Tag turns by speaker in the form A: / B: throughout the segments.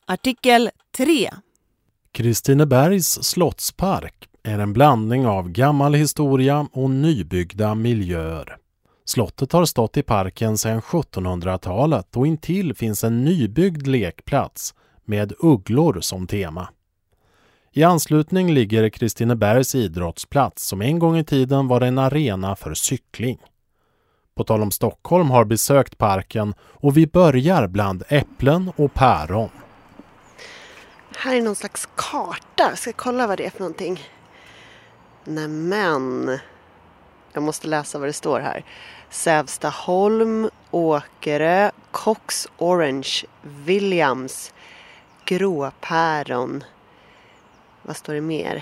A: Artikel 3.
B: Kristinebergs slottspark är en blandning av gammal historia och nybyggda miljöer. Slottet har stått i parken sedan 1700-talet och intill finns en nybyggd lekplats med ugglor som tema. I anslutning ligger Kristinebergs idrottsplats som en gång i tiden var en arena för cykling. På tal om Stockholm har besökt parken och vi börjar bland äpplen och päron.
C: Här är någon slags karta. Jag ska kolla vad det är för någonting. Nämen. Jag måste läsa vad det står här. Sävstaholm, Åkerö, Cox Orange, Williams, Gråpäron. Vad står det mer?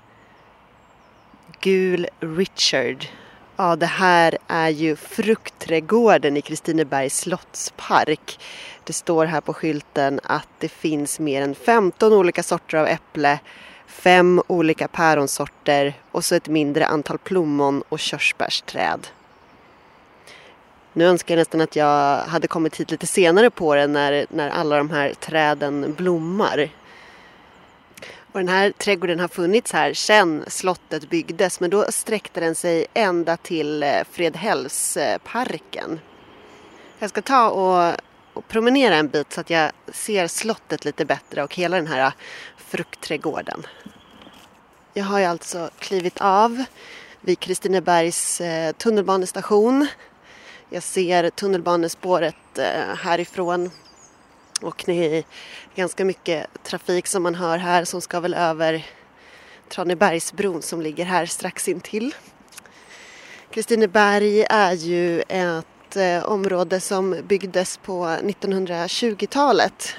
C: Gul Richard. Ja, det här är ju fruktträdgården i Kristinebergs slottspark. Det står här på skylten att det finns mer än 15 olika sorter av äpple, 5 olika päronsorter och så ett mindre antal plommon- och körsbärsträd. Nu önskar jag nästan att jag hade kommit hit lite senare på det när alla de här träden blommar. Och den här trädgården har funnits här sedan slottet byggdes, men då sträckte den sig ända till Fredhällsparken. Jag ska ta och promenera en bit så att jag ser slottet lite bättre och hela den här fruktträdgården. Jag har ju alltså klivit av vid Kristinebergs tunnelbanestation. Jag ser tunnelbanespåret härifrån. Och det är ganska mycket trafik som man hör här som ska väl över Tranebergsbron som ligger här strax intill. Kristineberg är ju ett område som byggdes på 1920-talet.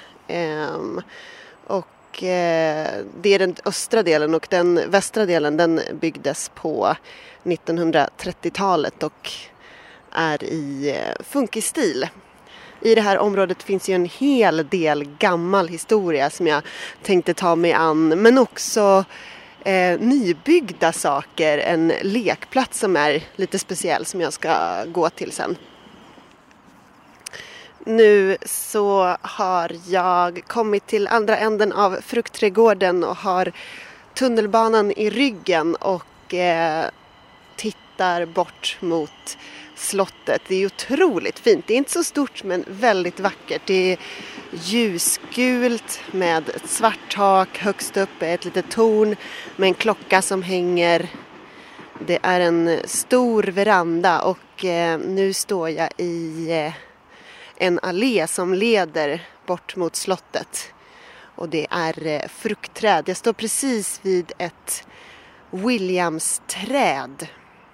C: Och det är den östra delen och den västra delen den byggdes på 1930-talet och är i funkisstil. I det här området finns ju en hel del gammal historia som jag tänkte ta mig an. Men också nybyggda saker. En lekplats som är lite speciell som jag ska gå till sen. Nu så har jag kommit till andra änden av fruktträdgården och har tunnelbanan i ryggen och tittar bort mot slottet. Det är otroligt fint. Det är inte så stort men väldigt vackert. Det är ljusgult med ett svart tak högst upp, ett litet torn med en klocka som hänger. Det är en stor veranda och nu står jag i en allé som leder bort mot slottet. Och det är fruktträd. Jag står precis vid ett Williams-träd.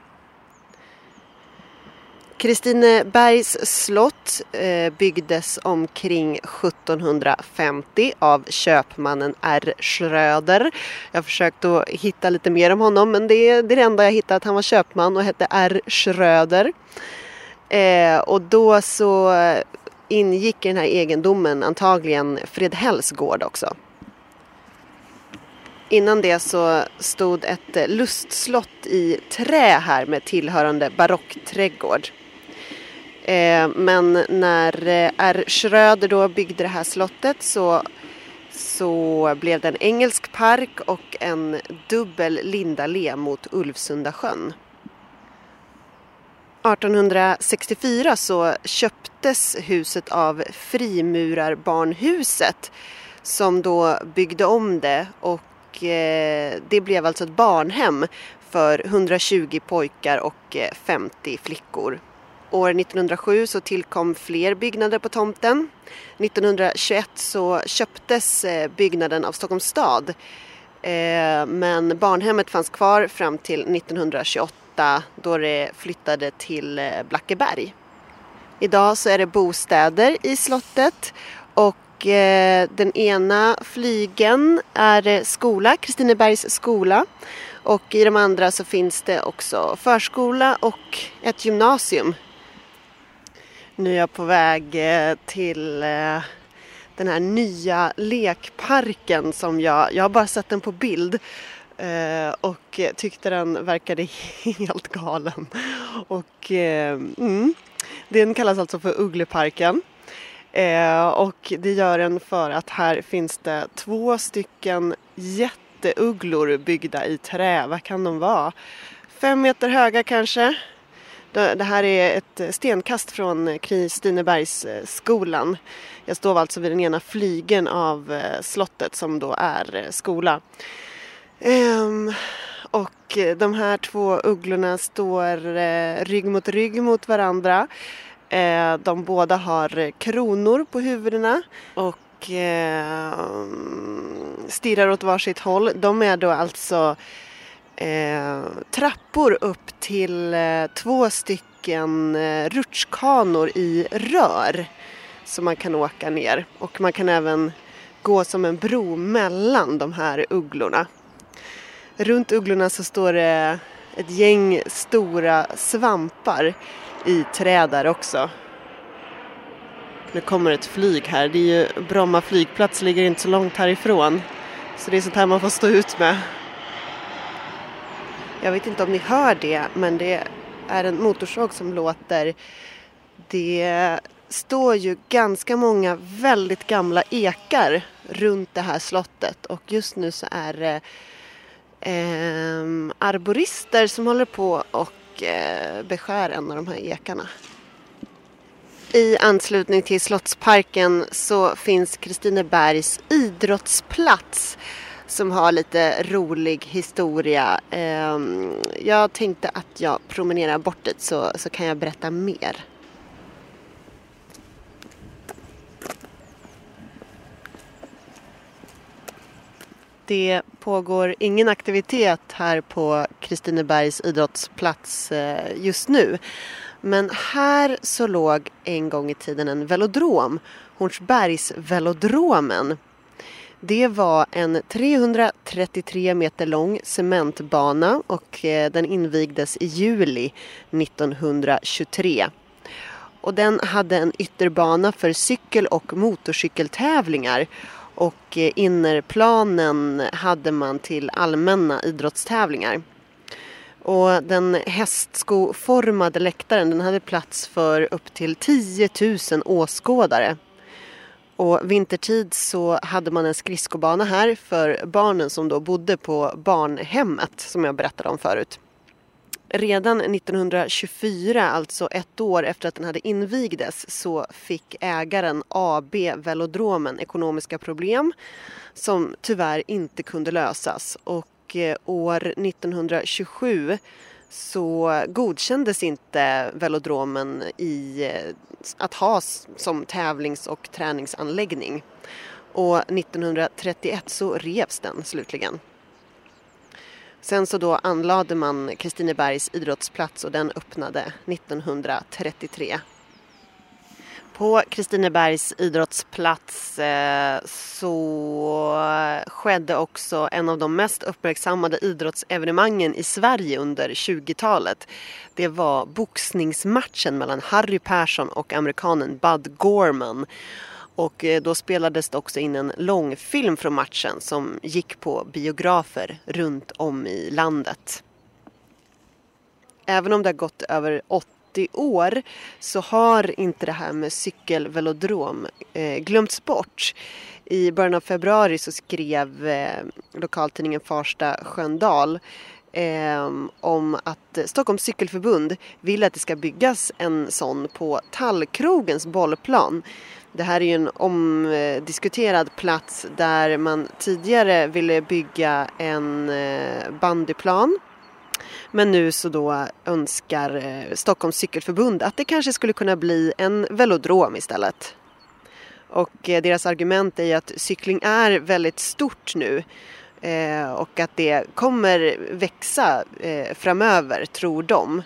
C: Kristinebergs slott byggdes omkring 1750 av köpmannen R. Schröder. Jag har försökt att hitta lite mer om honom, men det är det enda jag hittat. Han var köpman och hette R. Schröder. Och då så ingick i den här egendomen antagligen Fredhällsgård också. Innan det så stod ett lustslott i trä här med tillhörande barockträdgård. Men när R. Schröder då byggde det här slottet så blev det en engelsk park och en dubbel lindallé mot Ulvsunda sjön. 1864 så köptes huset av Frimurarbarnhuset som då byggde om det och det blev alltså ett barnhem för 120 pojkar och 50 flickor. År 1907 så tillkom fler byggnader på tomten. 1921 så köptes byggnaden av Stockholms stad. Men barnhemmet fanns kvar fram till 1928 då det flyttade till Blackeberg. Idag så är det bostäder i slottet och den ena flygen är skola, Kristinebergs skola. Och i de andra så finns det också förskola och ett gymnasium. Nu är jag på väg till den här nya lekparken som jag har bara sett den på bild. Och tyckte den verkade helt galen. Och den kallas alltså för Uggleparken. Och det gör den för att här finns det 2 stycken jätteugglor byggda i trä. Vad kan de vara? 5 meter höga kanske. Det här är ett stenkast från Kristinebergsskolan. Jag står alltså vid den ena flygeln av slottet som då är skola. Och de här 2 ugglorna står rygg mot varandra. De båda har kronor på huvudena och stirrar åt varsitt håll. De är då alltså trappor upp till 2 stycken rutschkanor i rör som man kan åka ner. Och man kan även gå som en bro mellan de här ugglorna. Runt ugglorna så står det ett gäng stora svampar i träd där också. Nu kommer ett flyg här. Det är ju Bromma flygplats, ligger inte så långt härifrån. Så det är sånt här man får stå ut med. Jag vet inte om ni hör det, men det är en motorsåg som låter. Det står ju ganska många väldigt gamla ekar runt det här slottet. Och just nu så är det arborister som håller på och beskär en av de här ekarna. I anslutning till Slottsparken så finns Kristinebergs idrottsplats som har lite rolig historia. Jag tänkte att jag promenerar bort dit så kan jag berätta mer. Det pågår ingen aktivitet här på Kristinebergs idrottsplats just nu. Men här så låg en gång i tiden en velodrom, Hornsbergsvelodromen. Det var en 333 meter lång cementbana och den invigdes i juli 1923. Och den hade en ytterbana för cykel- och motorcykeltävlingar. Och innerplanen hade man till allmänna idrottstävlingar. Och den hästskoformade läktaren, den hade plats för upp till 10 000 åskådare. Och vintertid så hade man en skridskobana här för barnen som då bodde på barnhemmet som jag berättade om förut. Redan 1924, alltså 1 år efter att den hade invigdes, så fick ägaren AB Velodromen ekonomiska problem som tyvärr inte kunde lösas. Och år 1927 så godkändes inte velodromen i att ha som tävlings- och träningsanläggning. Och 1931 så revs den slutligen. Sen så då anlade man Kristinebergs idrottsplats och den öppnade 1933. På Kristinebergs idrottsplats så skedde också en av de mest uppmärksammade idrottsevenemangen i Sverige under 20-talet. Det var boxningsmatchen mellan Harry Persson och amerikanen Bud Gorman. Och då spelades det också in en långfilm från matchen som gick på biografer runt om i landet. Även om det har gått över 80 år så har inte det här med cykelvelodrom glömts bort. I början av februari så skrev lokaltidningen Farsta Sköndal om att Stockholms cykelförbund vill att det ska byggas en sån på Tallkrogens bollplan. Det här är ju en omdiskuterad plats där man tidigare ville bygga en bandyplan. Men nu så då önskar Stockholms cykelförbund att det kanske skulle kunna bli en velodrom istället. Och deras argument är ju att cykling är väldigt stort nu. Och att det kommer växa framöver, tror de.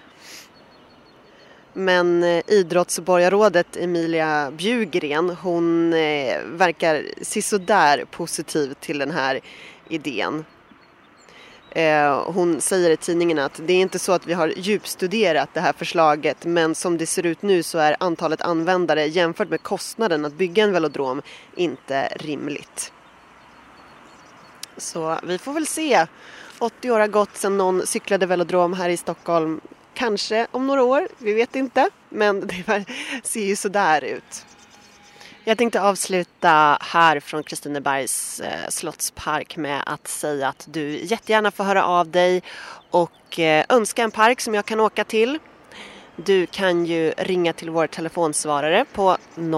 C: Men idrottsborgarrådet Emilia Bjugren, hon verkar sisådär positiv till den här idén. Hon säger i tidningen att det är inte så att vi har djupstuderat det här förslaget, men som det ser ut nu så är antalet användare jämfört med kostnaden att bygga en velodrom inte rimligt. Så vi får väl se. 80 år har gått sedan någon cyklade velodrom här i Stockholm. Kanske om några år, vi vet inte. Men det ser ju så där ut. Jag tänkte avsluta här från Kristinebergs slottspark med att säga att du jättegärna får höra av dig och önska en park som jag kan åka till. Du kan ju ringa till vår telefonsvarare på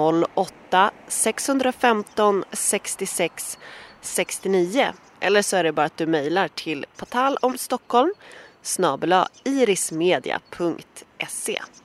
C: 08-615 66 69 eller så är det bara att du mejlar till portalomstockholm@irismedia.se.